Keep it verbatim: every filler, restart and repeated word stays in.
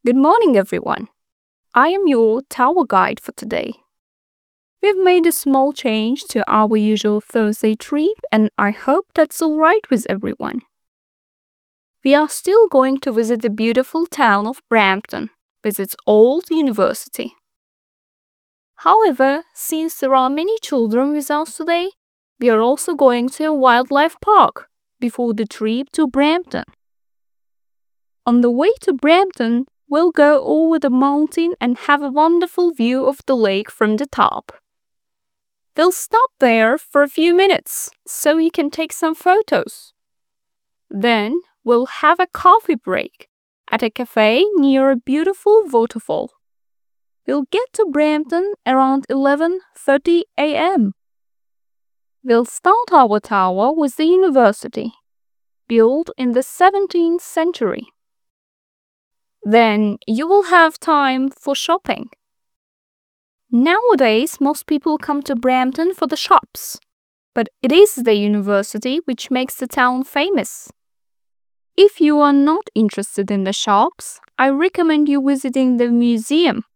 Good morning, everyone. I am your tower guide for today. We've made a small change to our usual Thursday trip, and I hope that's all right with everyone. We are still going to visit the beautiful town of Brampton with its old university. However, since there are many children with us today, we are also going to a wildlife park before the trip to Brampton. On the way to Brampton, we'll go over the mountain and have a wonderful view of the lake from the top. We'll stop there for a few minutes so you can take some photos. Then we'll have a coffee break at a cafe near a beautiful waterfall. We'll get to Brampton around eleven thirty a m We'll start our tour with the university, built in the seventeenth century. Then you will have time for shopping. Nowadays, most people come to Brampton for the shops, but it is the university which makes the town famous. If you are not interested in the shops, I recommend you visiting the museum